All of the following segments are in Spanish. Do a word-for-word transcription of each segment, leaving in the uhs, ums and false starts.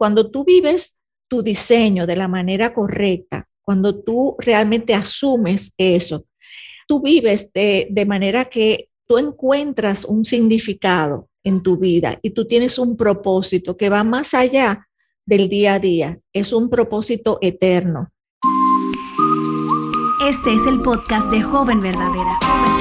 cuando tú vives tu diseño de la manera correcta, cuando tú realmente asumes eso, tú vives de, de manera que tú encuentras un significado en tu vida y tú tienes un propósito que va más allá del día a día, es un propósito eterno. Este es el podcast de Joven Verdadera.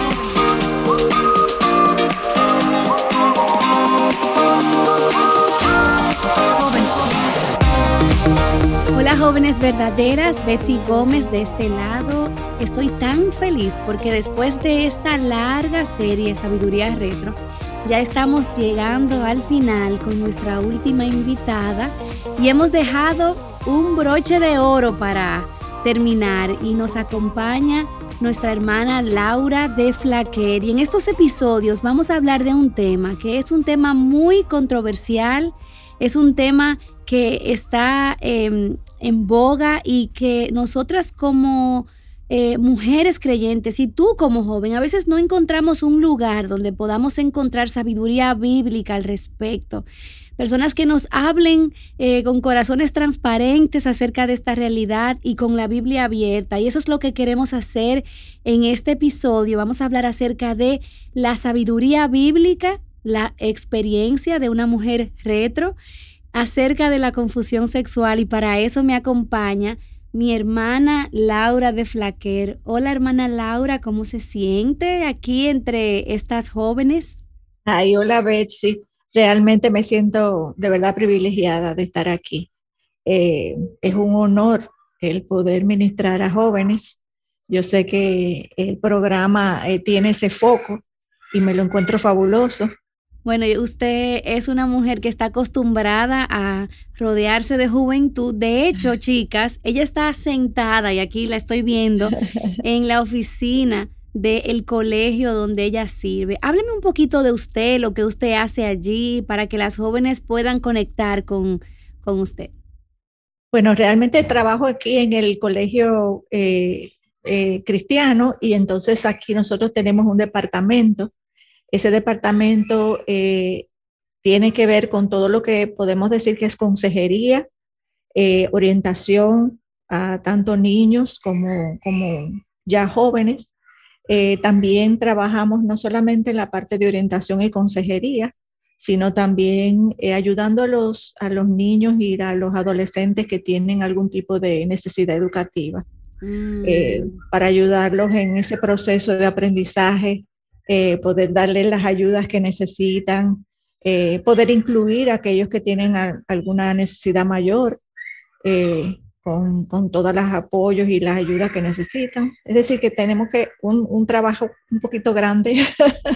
Hola jóvenes verdaderas, Betsy Gómez de este lado. Estoy tan feliz porque después de esta larga serie Sabiduría Retro, ya estamos llegando al final con nuestra última invitada y hemos dejado un broche de oro para terminar y nos acompaña nuestra hermana Laura de Flaquer. Y en estos episodios vamos a hablar de un tema que es un tema muy controversial, es un tema que está eh, en boga y que nosotras como eh, mujeres creyentes y tú como joven a veces no encontramos un lugar donde podamos encontrar sabiduría bíblica al respecto. Personas que nos hablen eh, con corazones transparentes acerca de esta realidad y con la Biblia abierta. Y eso es lo que queremos hacer en este episodio. Vamos a hablar acerca de la sabiduría bíblica, la experiencia de una mujer retro, acerca de la confusión sexual, y para eso me acompaña mi hermana Laura de Flaquer. Hola hermana Laura, ¿cómo se siente aquí entre estas jóvenes? Ay, hola Betsy, realmente me siento de verdad privilegiada de estar aquí. Eh, es un honor el poder ministrar a jóvenes. Yo sé que el programa eh, tiene ese foco y me lo encuentro fabuloso. Bueno, usted es una mujer que está acostumbrada a rodearse de juventud. De hecho, chicas, ella está sentada, y aquí la estoy viendo, en la oficina del colegio donde ella sirve. Hábleme un poquito de usted, lo que usted hace allí, para que las jóvenes puedan conectar con, con usted. Bueno, realmente trabajo aquí en el colegio eh, eh, cristiano, y entonces aquí nosotros tenemos un departamento. Ese departamento eh, tiene que ver con todo lo que podemos decir que es consejería, eh, orientación a tanto niños como, como ya jóvenes. Eh, también trabajamos no solamente en la parte de orientación y consejería, sino también eh, ayudando a los, a los niños y a los adolescentes que tienen algún tipo de necesidad educativa, mm. eh, para ayudarlos en ese proceso de aprendizaje. Eh, poder darles las ayudas que necesitan, eh, poder incluir a aquellos que tienen a, alguna necesidad mayor eh, con, con todos los apoyos y las ayudas que necesitan. Es decir, que tenemos que un, un trabajo un poquito grande.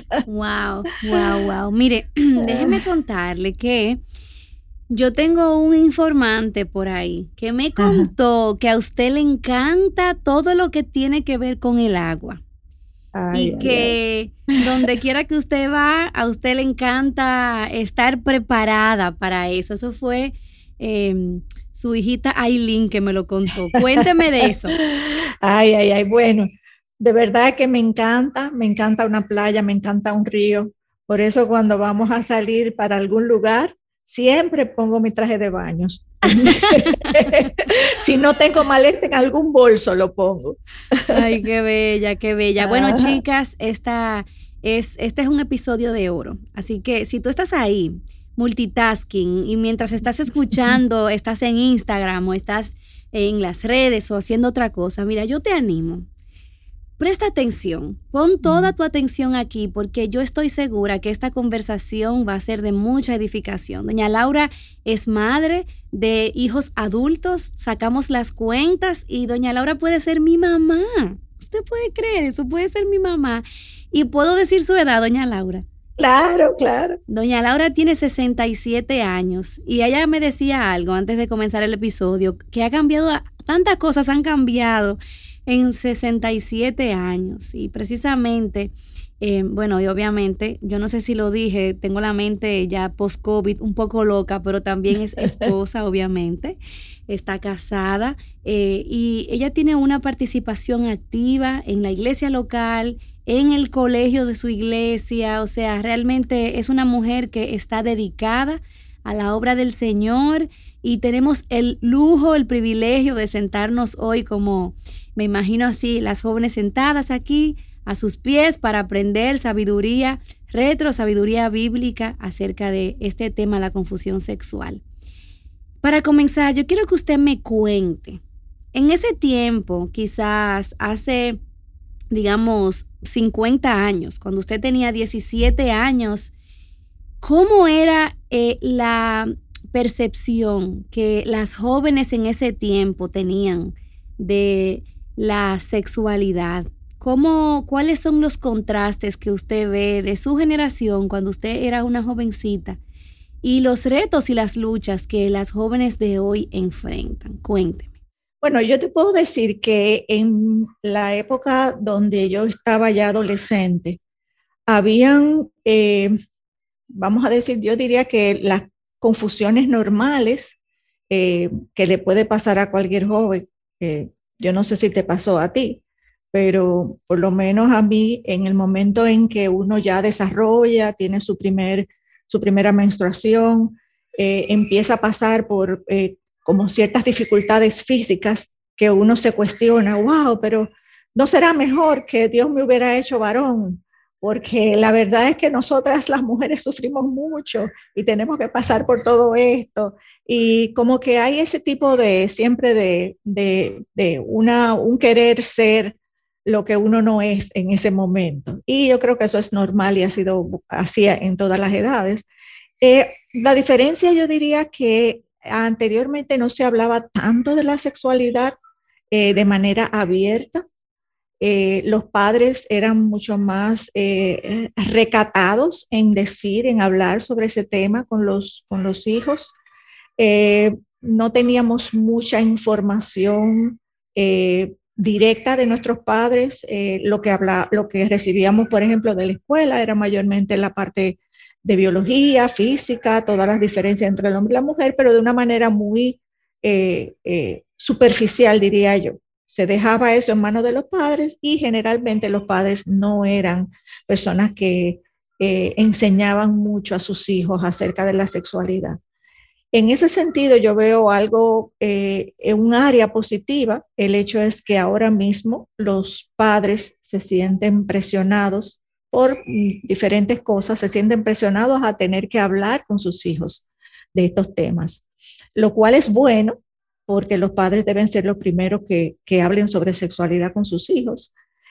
Wow, wow, wow. Mire, déjeme contarle que yo tengo un informante por ahí que me contó Ajá. que a usted le encanta todo lo que tiene que ver con el agua. Ay, y que ay, ay. donde quiera que usted va, a usted le encanta estar preparada para eso. Eso fue eh, su hijita Aileen que me lo contó. Cuénteme de eso. Ay, ay, ay, bueno, de verdad que me encanta, me encanta una playa, me encanta un río. Por eso cuando vamos a salir para algún lugar, siempre pongo mi traje de baños. Si no tengo maleta, en algún bolso lo pongo. Ay, qué bella, qué bella. Bueno, chicas, esta es, este es un episodio de oro. Así que si tú estás ahí, multitasking, y mientras estás escuchando, estás en Instagram o estás en las redes o haciendo otra cosa, mira, yo te animo. Presta atención, pon toda tu atención aquí, porque yo estoy segura que esta conversación va a ser de mucha edificación. Doña Laura es madre de hijos adultos, sacamos las cuentas y doña Laura puede ser mi mamá. ¿Usted puede creer eso? Puede ser mi mamá. Y puedo decir su edad, doña Laura. Claro, claro. Doña Laura tiene sesenta y siete años y ella me decía algo antes de comenzar el episodio, que ha cambiado, tantas cosas han cambiado en sesenta y siete años, y precisamente, eh, bueno, y obviamente, yo no sé si lo dije, tengo la mente ya post-COVID un poco loca, pero también es esposa, obviamente, está casada, eh, y ella tiene una participación activa en la iglesia local, en el colegio de su iglesia. O sea, realmente es una mujer que está dedicada a la obra del Señor y tenemos el lujo, el privilegio de sentarnos hoy como, me imagino así, las jóvenes sentadas aquí a sus pies para aprender sabiduría, retro, sabiduría bíblica acerca de este tema, la confusión sexual. Para comenzar, yo quiero que usted me cuente, en ese tiempo, quizás hace, digamos, cincuenta años, cuando usted tenía diecisiete años, ¿cómo era eh, la percepción que las jóvenes en ese tiempo tenían de la sexualidad? ¿Cómo, cuáles son los contrastes que usted ve de su generación cuando usted era una jovencita y los retos y las luchas que las jóvenes de hoy enfrentan? Cuénteme. Bueno, yo te puedo decir que en la época donde yo estaba ya adolescente, habían, eh, vamos a decir, yo diría que las confusiones normales eh, que le puede pasar a cualquier joven, eh, yo no sé si te pasó a ti, pero por lo menos a mí, en el momento en que uno ya desarrolla, tiene su, primer, su primera menstruación, eh, empieza a pasar por eh, como ciertas dificultades físicas que uno se cuestiona, wow, pero ¿no será mejor que Dios me hubiera hecho varón? Porque la verdad es que nosotras las mujeres sufrimos mucho y tenemos que pasar por todo esto. Y como que hay ese tipo de, siempre de, de, de una, un querer ser lo que uno no es en ese momento. Y yo creo que eso es normal y ha sido así en todas las edades. Eh, la diferencia yo diría que anteriormente no se hablaba tanto de la sexualidad eh, de manera abierta. Eh, los padres eran mucho más eh, recatados en decir, en hablar sobre ese tema con los, con los hijos. Eh, no teníamos mucha información eh, directa de nuestros padres. Eh, lo, que habla, lo que recibíamos, por ejemplo, de la escuela era mayormente la parte de biología, física, todas las diferencias entre el hombre y la mujer, pero de una manera muy eh, eh, superficial, diría yo. Se dejaba eso en manos de los padres y generalmente los padres no eran personas que eh, enseñaban mucho a sus hijos acerca de la sexualidad. En ese sentido, yo veo algo eh, en un área positiva. El hecho es que ahora mismo los padres se sienten presionados por diferentes cosas, se sienten presionados a tener que hablar con sus hijos de estos temas, lo cual es bueno porque los padres deben ser los primeros que, que hablen sobre sexualidad con sus hijos.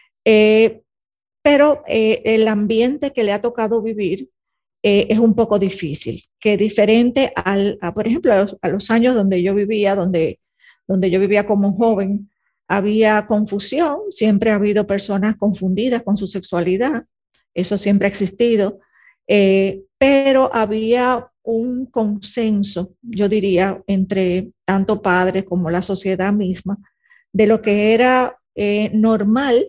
Eh, pero eh, el ambiente que le ha tocado vivir eh, es un poco difícil, que es diferente al, a, por ejemplo, a los, a los años donde yo vivía, donde, donde yo vivía como joven, había confusión, siempre ha habido personas confundidas con su sexualidad, eso siempre ha existido, eh, pero había un consenso, yo diría, entre tanto padres como la sociedad misma, de lo que era eh, normal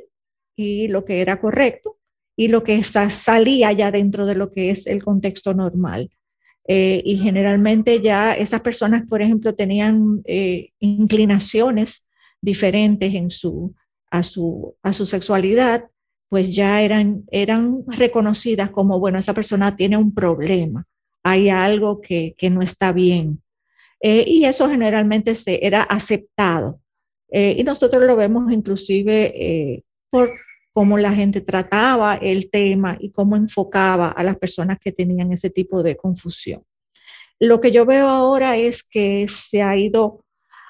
y lo que era correcto, y lo que salía ya dentro de lo que es el contexto normal. Eh, y generalmente ya esas personas, por ejemplo, tenían eh, inclinaciones diferentes en su, a, su, a su sexualidad, pues ya eran, eran reconocidas como, bueno, esa persona tiene un problema, hay algo que, que no está bien. Eh, y eso generalmente se, era aceptado. Eh, y nosotros lo vemos inclusive eh, por cómo la gente trataba el tema y cómo enfocaba a las personas que tenían ese tipo de confusión. Lo que yo veo ahora es que se ha ido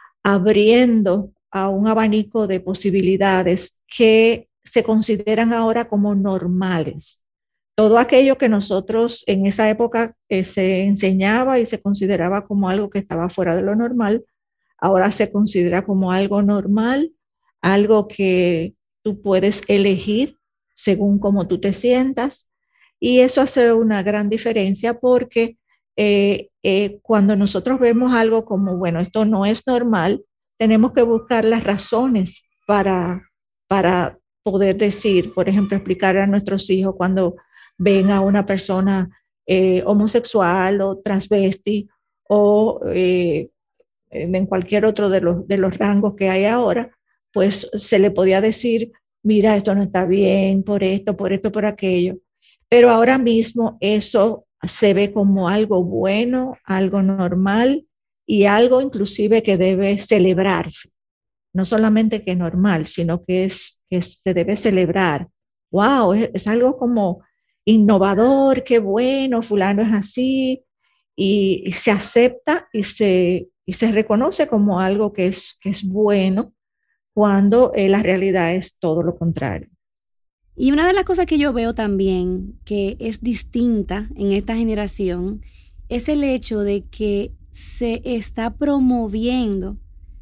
abriendo a un abanico de posibilidades que se consideran ahora como normales. Todo aquello que nosotros en esa época eh, se enseñaba y se consideraba como algo que estaba fuera de lo normal, ahora se considera como algo normal, algo que tú puedes elegir según cómo tú te sientas. Y eso hace una gran diferencia porque eh, eh, cuando nosotros vemos algo como, bueno, esto no es normal, tenemos que buscar las razones para, para poder decir, por ejemplo, explicar a nuestros hijos cuando ven a una persona eh, homosexual o transvesti o eh, en cualquier otro de los, de los rangos que hay ahora, pues se le podía decir, mira, esto no está bien, por esto, por esto, por aquello. Pero ahora mismo eso se ve como algo bueno, algo normal y algo inclusive que debe celebrarse. No solamente que es normal, sino que, es, que se debe celebrar. ¡Wow! Es, es algo como innovador, qué bueno, fulano es así, y, y se acepta y se, y se reconoce como algo que es, que es bueno cuando eh, la realidad es todo lo contrario. Y una de las cosas que yo veo también que es distinta en esta generación es el hecho de que se está promoviendo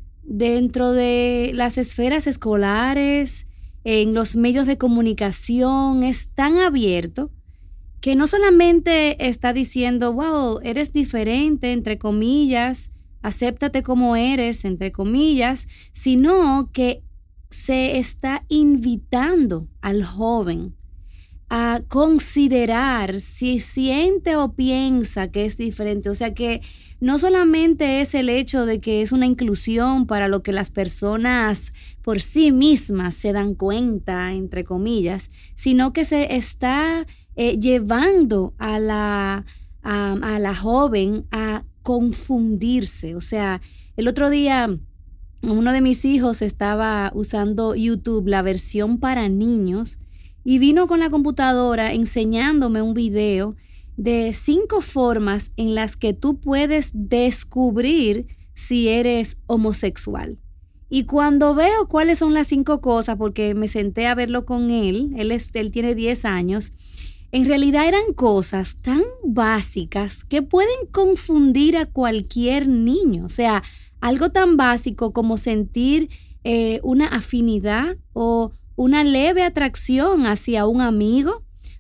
dentro de las esferas escolares, en los medios de comunicación, es tan abierto que no solamente está diciendo, wow, eres diferente, entre comillas, acéptate como eres, entre comillas, sino que se está invitando al joven a considerar si siente o piensa que es diferente. O sea que no solamente es el hecho de que es una inclusión para lo que las personas por sí mismas se dan cuenta, entre comillas, sino que se está eh, llevando a la, a, a la joven a confundirse. O sea, el otro día uno de mis hijos estaba usando YouTube, la versión para niños, y vino con la computadora enseñándome un video de cinco formas en las que tú puedes descubrir si eres homosexual. Y cuando veo cuáles son las cinco cosas, porque me senté a verlo con él, él, es, él tiene diez años, en realidad eran cosas tan básicas que pueden confundir a cualquier niño. O sea, algo tan básico como sentir eh, una afinidad o una leve atracción hacia un amigo,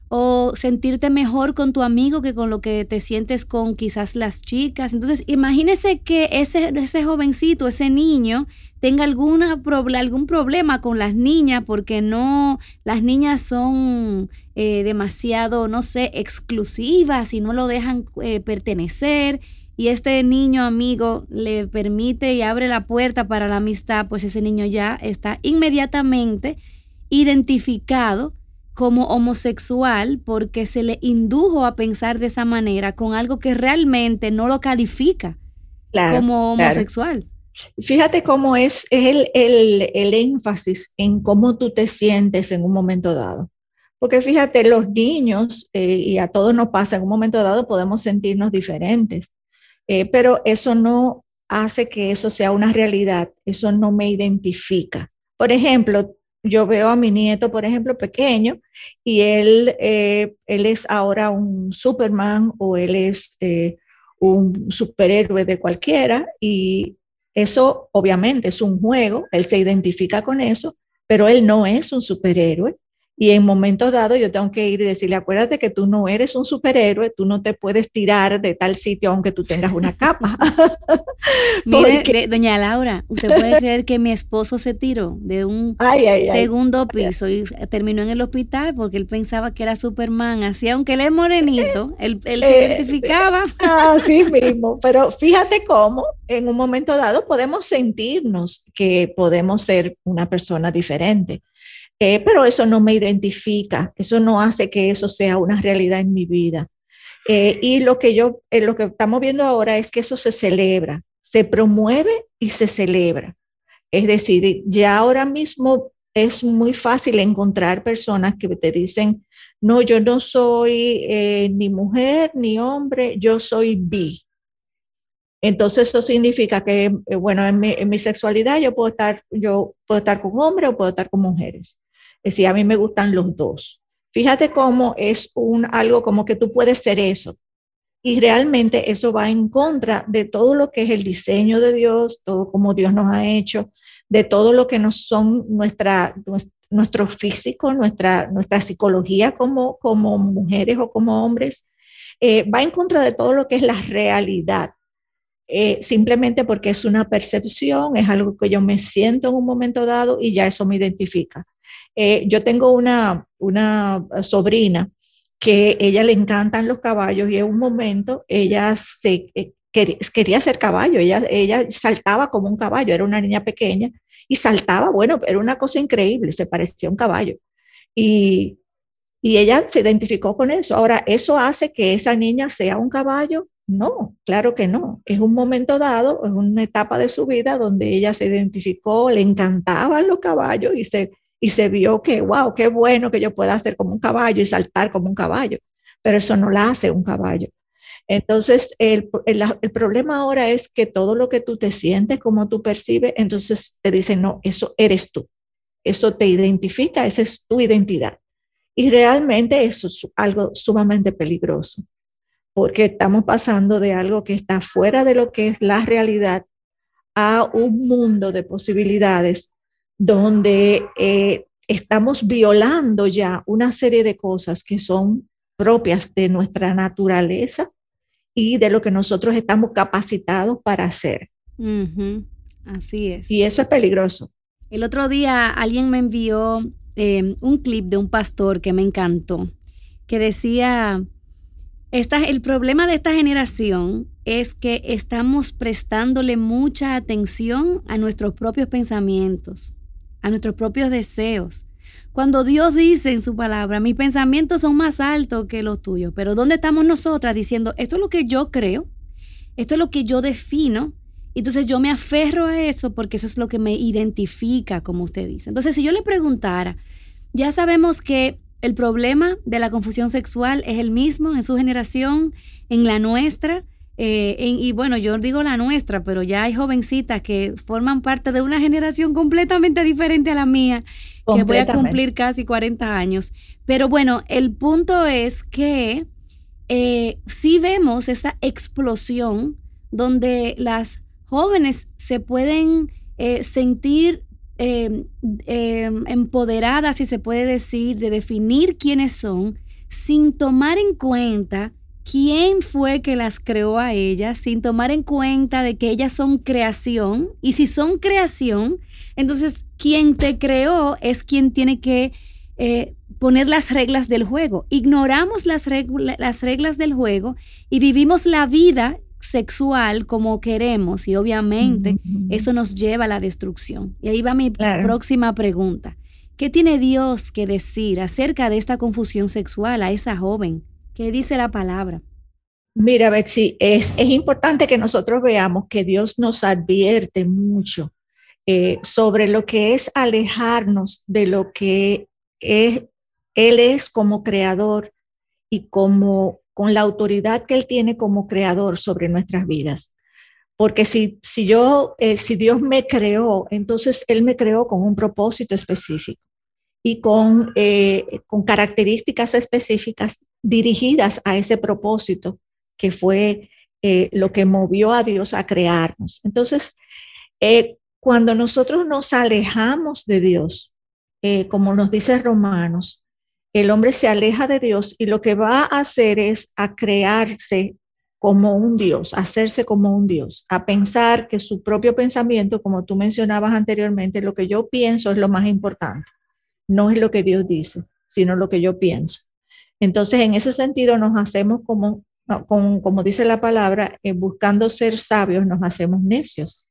o sentirte mejor con tu amigo que con lo que te sientes con quizás las chicas. Entonces, imagínese que ese, ese jovencito, ese niño, tenga alguna, algún problema con las niñas porque no, las niñas son eh, demasiado, no sé, exclusivas y no lo dejan eh, pertenecer. Y este niño amigo le permite y abre la puerta para la amistad, pues ese niño ya está inmediatamente identificado como homosexual porque se le indujo a pensar de esa manera con algo que realmente no lo califica Claro, como homosexual. Claro. Fíjate cómo es, es el, el, el énfasis en cómo tú te sientes en un momento dado. Porque fíjate, los niños, eh, y a todos nos pasa, en un momento dado podemos sentirnos diferentes, eh, pero eso no hace que eso sea una realidad, eso no me identifica. Por ejemplo, yo veo a mi nieto, por ejemplo, pequeño, y él, eh, él es ahora un Superman o él es eh, un superhéroe de cualquiera, y eso obviamente es un juego, él se identifica con eso, pero él no es un superhéroe. Y en momentos dados yo tengo que ir y decirle, acuérdate que tú no eres un superhéroe, tú no te puedes tirar de tal sitio aunque tú tengas una capa. Mire, de, doña Laura, ¿usted puede creer que mi esposo se tiró de un ay, ay, segundo ay. piso y terminó en el hospital porque él pensaba que era Superman? Así, aunque él es morenito, él, él se eh, identificaba. Así mismo, pero fíjate cómo en un momento dado podemos sentirnos que podemos ser una persona diferente. Eh, pero eso no me identifica, eso no hace que eso sea una realidad en mi vida. Eh, y lo que yo, eh, lo que estamos viendo ahora es que eso se celebra, se promueve y se celebra. Es decir, ya ahora mismo es muy fácil encontrar personas que te dicen, no, yo no soy eh, ni mujer ni hombre, yo soy bi. Entonces eso significa que, eh, bueno, en mi, en mi sexualidad yo puedo estar, yo puedo estar con hombres o puedo estar con mujeres. Es decir, a mí me gustan los dos. Fíjate cómo es un, algo como que tú puedes ser eso. Y realmente eso va en contra de todo lo que es el diseño de Dios, todo como Dios nos ha hecho, de todo lo que nos son nuestra, nuestro físico, nuestra, nuestra psicología como, como mujeres o como hombres. Eh, va en contra de todo lo que es la realidad. Eh, simplemente porque es una percepción, es algo que yo me siento en un momento dado y ya eso me identifica. Eh, yo tengo una, una sobrina que ella le encantan los caballos y en un momento ella se, eh, quería, quería ser caballo, ella, ella saltaba como un caballo, era una niña pequeña y saltaba, bueno, era una cosa increíble, se parecía a un caballo. Y, Y ella se identificó con eso. Ahora, ¿eso hace que esa niña sea un caballo? No, claro que no. Es un momento dado, es una etapa de su vida donde ella se identificó, le encantaban los caballos y se, y se vio que, wow, qué bueno que yo pueda ser como un caballo y saltar como un caballo. Pero eso no la hace un caballo. Entonces, el, el, el problema ahora es que todo lo que tú te sientes, como tú percibes, entonces te dicen, no, eso eres tú. Eso te identifica, esa es tu identidad. Y realmente eso es algo sumamente peligroso, porque estamos pasando de algo que está fuera de lo que es la realidad a un mundo de posibilidades donde eh, estamos violando ya una serie de cosas que son propias de nuestra naturaleza y de lo que nosotros estamos capacitados para hacer. Uh-huh. Así es. Y eso es peligroso. El otro día alguien me envió eh, un clip de un pastor que me encantó, que decía, esta, el problema de esta generación es que estamos prestándole mucha atención a nuestros propios pensamientos, a nuestros propios deseos. Cuando Dios dice en su palabra, mis pensamientos son más altos que los tuyos, pero ¿dónde estamos nosotras diciendo, esto es lo que yo creo, esto es lo que yo defino? Entonces yo me aferro a eso porque eso es lo que me identifica, como usted dice. Entonces, si yo le preguntara, ya sabemos que el problema de la confusión sexual es el mismo en su generación, en la nuestra, eh, en, y bueno, yo digo la nuestra, pero ya hay jovencitas que forman parte de una generación completamente diferente a la mía, que voy a cumplir casi cuarenta años. Pero bueno, el punto es que eh, sí vemos esa explosión donde las jóvenes se pueden eh, sentir eh, eh, empoderadas, si se puede decir, de definir quiénes son, sin tomar en cuenta quién fue que las creó a ellas, sin tomar en cuenta de que ellas son creación, y si son creación, entonces quien te creó es quien tiene que eh, poner las reglas del juego. Ignoramos las, regla, las reglas del juego y vivimos la vida sexual como queremos, y obviamente uh-huh. eso nos lleva a la destrucción. Y ahí va mi claro. próxima pregunta. ¿Qué tiene Dios que decir acerca de esta confusión sexual a esa joven? ¿Qué dice la palabra? Mira, Betsy, es, es importante que nosotros veamos que Dios nos advierte mucho eh, sobre lo que es alejarnos de lo que es, Él es como creador y como con la autoridad que Él tiene como creador sobre nuestras vidas. Porque si, si, yo, eh, si Dios me creó, entonces Él me creó con un propósito específico y con, eh, con características específicas dirigidas a ese propósito que fue eh, lo que movió a Dios a crearnos. Entonces, eh, cuando nosotros nos alejamos de Dios, eh, como nos dice Romanos, el hombre se aleja de Dios y lo que va a hacer es a crearse como un Dios, a hacerse como un Dios, a pensar que su propio pensamiento, como tú mencionabas anteriormente, lo que yo pienso es lo más importante. No es lo que Dios dice, sino lo que yo pienso. Entonces, en ese sentido, nos hacemos como, como, como dice la palabra, eh, buscando ser sabios, nos hacemos necios.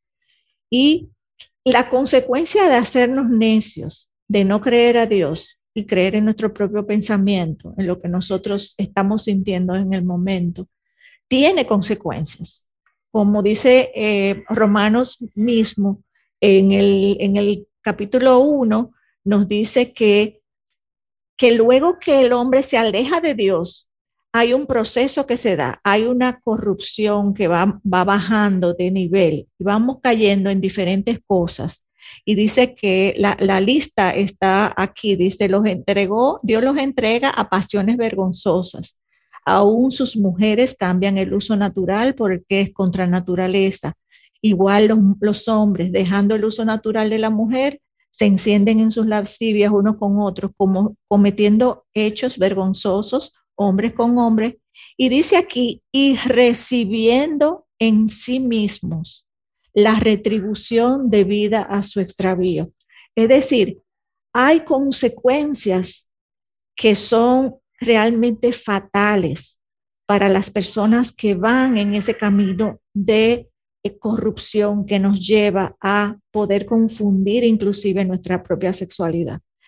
Y la consecuencia de hacernos necios, de no creer a Dios y creer en nuestro propio pensamiento, en lo que nosotros estamos sintiendo en el momento, tiene consecuencias. Como dice eh, Romanos mismo, en el, en el capítulo uno, nos dice que, que luego que el hombre se aleja de Dios, hay un proceso que se da, hay una corrupción que va, va bajando de nivel y vamos cayendo en diferentes cosas. Y dice que la, la lista está aquí, dice, los entregó, Dios los entrega a pasiones vergonzosas. Aún sus mujeres cambian el uso natural por el que es contra naturaleza. Igual los, los hombres, dejando el uso natural de la mujer, se encienden en sus lascivias unos con otros, como cometiendo hechos vergonzosos, hombres con hombres. Y dice aquí, y recibiendo en sí mismos la retribución debida a su extravío. Es decir, hay consecuencias que son realmente fatales para las personas que van en ese camino de corrupción que nos lleva a poder confundir inclusive nuestra propia sexualidad.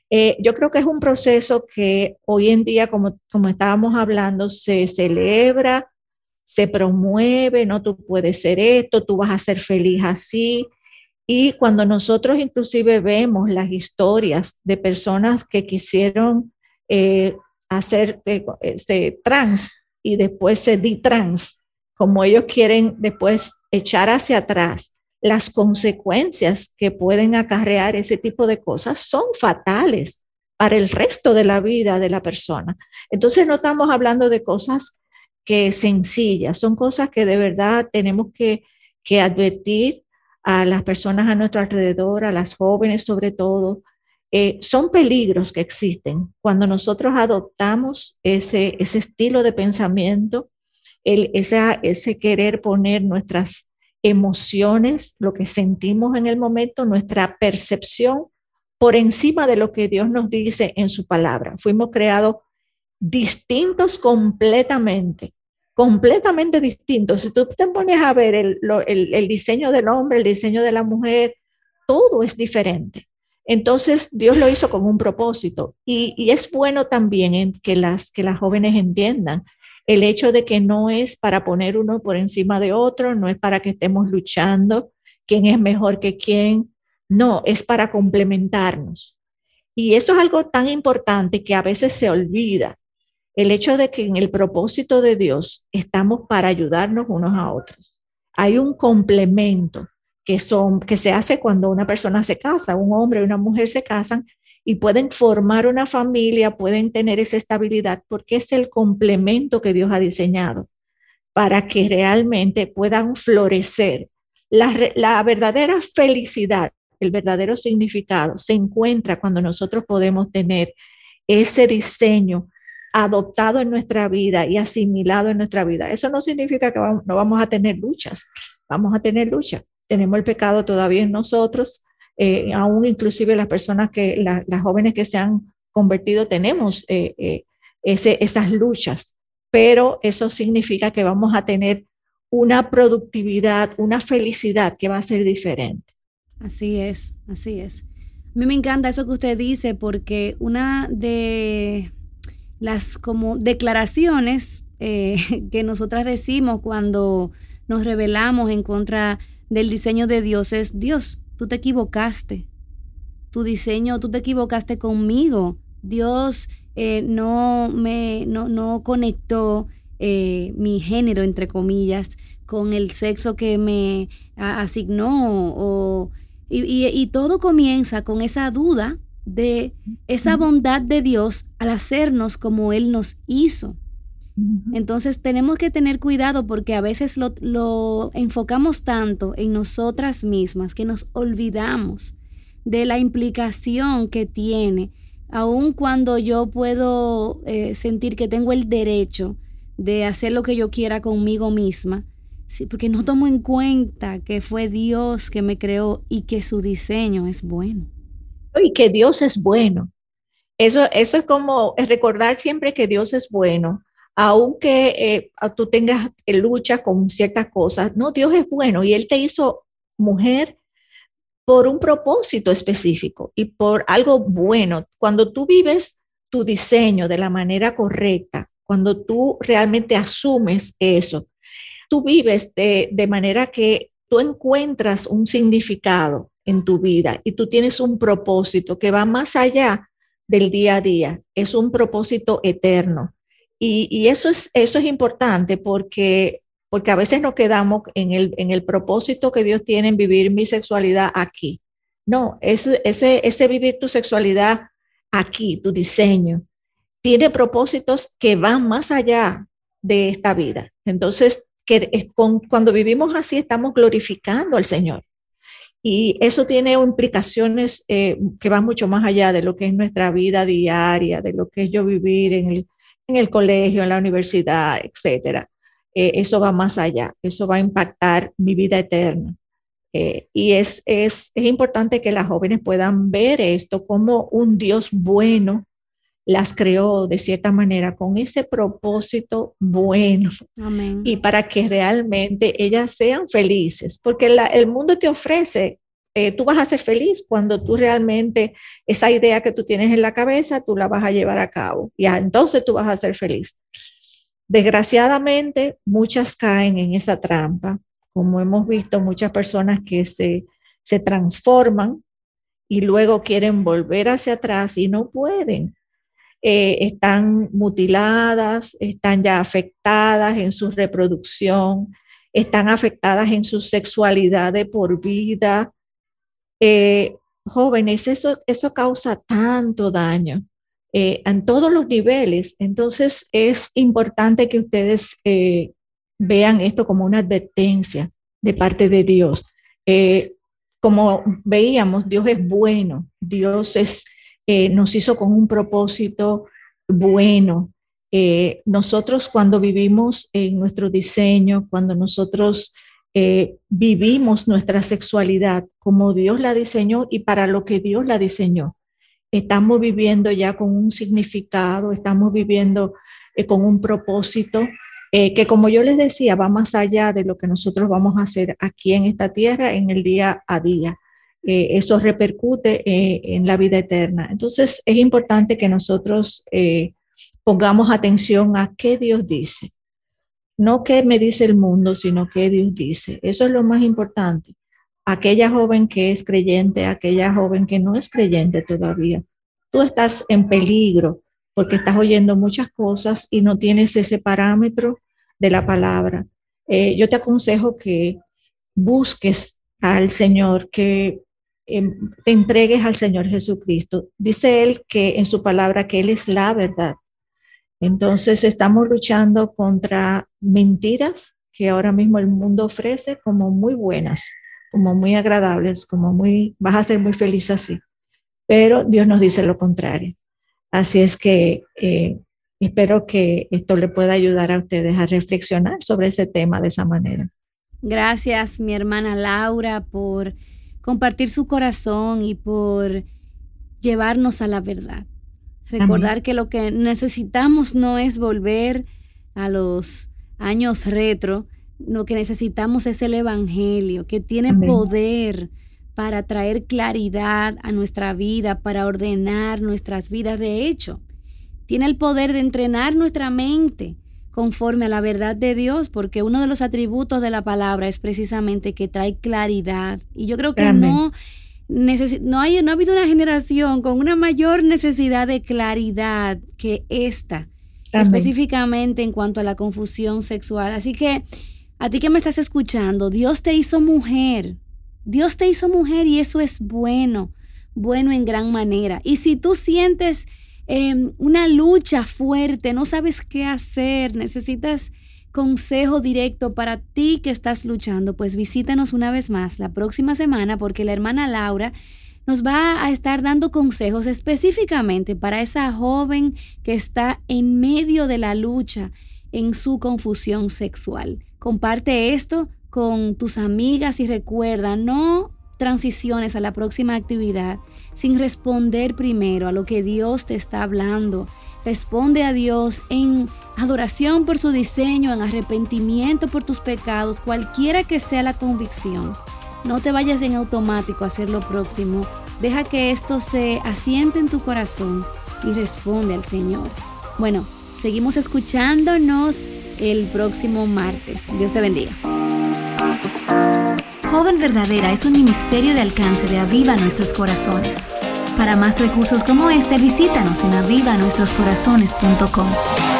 Eh, yo creo que es un proceso que hoy en día, como, como estábamos hablando, se celebra, se promueve, no, tú puedes ser esto, tú vas a ser feliz así. Y cuando nosotros inclusive vemos las historias de personas que quisieron eh, hacer eh, este, trans y después se di trans, como ellos quieren después echar hacia atrás, las consecuencias que pueden acarrear ese tipo de cosas son fatales para el resto de la vida de la persona. Entonces no estamos hablando de cosas que sencillas, son cosas que de verdad tenemos que, que advertir a las personas a nuestro alrededor, a las jóvenes sobre todo. Eh, son peligros que existen cuando nosotros adoptamos ese, ese estilo de pensamiento, el, esa, ese querer poner nuestras emociones, lo que sentimos en el momento, nuestra percepción por encima de lo que Dios nos dice en su palabra. Fuimos creados distintos completamente, completamente distintos. Si tú te pones a ver el, el, el diseño del hombre, el diseño de la mujer, todo es diferente. Entonces Dios lo hizo con un propósito y, y es bueno también en que, las, que las jóvenes entiendan el hecho de que no es para poner uno por encima de otro, no es para que estemos luchando quién es mejor que quién, no, es para complementarnos. Y eso es algo tan importante que a veces se olvida, el hecho de que en el propósito de Dios estamos para ayudarnos unos a otros. Hay un complemento que, son, que se hace cuando una persona se casa, un hombre y una mujer se casan y pueden formar una familia, pueden tener esa estabilidad porque es el complemento que Dios ha diseñado para que realmente puedan florecer. La, la verdadera felicidad, el verdadero significado se encuentra cuando nosotros podemos tener ese diseño adoptado en nuestra vida y asimilado en nuestra vida. Eso no significa que vamos, no vamos a tener luchas, vamos a tener luchas. Tenemos el pecado todavía en nosotros, eh, aún inclusive las personas que, la, las jóvenes que se han convertido, tenemos eh, eh, ese, esas luchas, pero eso significa que vamos a tener una productividad, una felicidad que va a ser diferente. Así es, así es. A mí me encanta eso que usted dice porque una de las como declaraciones eh, que nosotras decimos cuando nos rebelamos en contra del diseño de Dios es: Dios, tú te equivocaste, tu diseño, tú te equivocaste conmigo, Dios eh, no me no, no conectó eh, mi género, entre comillas, con el sexo que me a, asignó o, y, y, y todo comienza con esa duda de esa bondad de Dios al hacernos como Él nos hizo. Entonces tenemos que tener cuidado porque a veces lo, lo enfocamos tanto en nosotras mismas que nos olvidamos de la implicación que tiene, aun cuando yo puedo eh, sentir que tengo el derecho de hacer lo que yo quiera conmigo misma, sí, porque no tomo en cuenta que fue Dios que me creó y que su diseño es bueno. Y que Dios es bueno. Eso, eso es como recordar siempre que Dios es bueno, aunque eh, tú tengas lucha con ciertas cosas. No, Dios es bueno y Él te hizo mujer por un propósito específico y por algo bueno. Cuando tú vives tu diseño de la manera correcta, cuando tú realmente asumes eso, tú vives de, de manera que tú encuentras un significado en tu vida y tú tienes un propósito que va más allá del día a día, es un propósito eterno. Y, y eso, es, eso es importante porque, porque a veces nos quedamos en el, en el propósito que Dios tiene en vivir mi sexualidad aquí. No, ese, ese, ese vivir tu sexualidad aquí, tu diseño, tiene propósitos que van más allá de esta vida. Entonces, que, con, cuando vivimos así, estamos glorificando al Señor. Y eso tiene implicaciones eh, que van mucho más allá de lo que es nuestra vida diaria, de lo que es yo vivir en el, en el colegio, en la universidad, etcétera. Eh, eso va más allá, eso va a impactar mi vida eterna. Eh, y es, es, es importante que las jóvenes puedan ver esto como un Dios bueno las creó de cierta manera con ese propósito bueno. Amén. Y para que realmente ellas sean felices, porque la, el mundo te ofrece eh, tú vas a ser feliz cuando tú realmente, esa idea que tú tienes en la cabeza, tú la vas a llevar a cabo. Y entonces tú vas a ser feliz. Desgraciadamente, muchas caen en esa trampa. Como hemos visto, muchas personas que se, se transforman y luego quieren volver hacia atrás y no pueden. Eh, están mutiladas, están ya afectadas en su reproducción, están afectadas en su sexualidad de por vida. Eh, jóvenes, eso, eso causa tanto daño eh, en todos los niveles. Entonces es importante que ustedes eh, vean esto como una advertencia de parte de Dios. Eh, como veíamos, Dios es bueno, Dios es Eh, nos hizo con un propósito bueno. Eh, nosotros cuando vivimos en nuestro diseño, cuando nosotros eh, vivimos nuestra sexualidad como Dios la diseñó y para lo que Dios la diseñó, estamos viviendo ya con un significado, estamos viviendo eh, con un propósito eh, que, como yo les decía, va más allá de lo que nosotros vamos a hacer aquí en esta tierra en el día a día. Eh, eso repercute eh, en la vida eterna. Entonces es importante que nosotros eh, pongamos atención a qué Dios dice. No qué me dice el mundo, sino qué Dios dice. Eso es lo más importante. Aquella joven que es creyente, aquella joven que no es creyente todavía, tú estás en peligro porque estás oyendo muchas cosas y no tienes ese parámetro de la palabra. Eh, yo te aconsejo que busques al Señor, que te entregues al Señor Jesucristo. Dice Él que en su palabra que Él es la verdad. Entonces estamos luchando contra mentiras que ahora mismo el mundo ofrece como muy buenas, como muy agradables, como muy, vas a ser muy feliz así. Pero Dios nos dice lo contrario. Así es que eh, espero que esto le pueda ayudar a ustedes a reflexionar sobre ese tema de esa manera. Gracias, mi hermana Laura, por compartir su corazón y por llevarnos a la verdad. Recordar Amén. Que lo que necesitamos no es volver a los años retro, lo que necesitamos es el evangelio, que tiene Amén. Poder para traer claridad a nuestra vida, para ordenar nuestras vidas. De hecho, tiene el poder de entrenar nuestra mente conforme a la verdad de Dios, porque uno de los atributos de la palabra es precisamente que trae claridad. Y yo creo que no, necesi- no, hay, no ha habido una generación con una mayor necesidad de claridad que esta, Amén. Específicamente en cuanto a la confusión sexual. Así que a ti que me estás escuchando, Dios te hizo mujer, Dios te hizo mujer y eso es bueno, bueno en gran manera. Y si tú sientes Eh, una lucha fuerte, no sabes qué hacer, necesitas consejo directo para ti que estás luchando, pues visítanos una vez más la próxima semana, porque la hermana Laura nos va a estar dando consejos específicamente para esa joven que está en medio de la lucha en su confusión sexual. Comparte esto con tus amigas y recuerda, no transiciones a la próxima actividad sin responder primero a lo que Dios te está hablando. Responde a Dios en adoración por su diseño, en arrepentimiento por tus pecados, cualquiera que sea la convicción. No te vayas en automático a hacer lo próximo. Deja que esto se asiente en tu corazón y responde al Señor. Bueno, seguimos escuchándonos el próximo martes. Dios te bendiga. Joven Verdadera es un ministerio de alcance de Aviva Nuestros Corazones. Para más recursos como este, visítanos en aviva nuestros corazones punto com.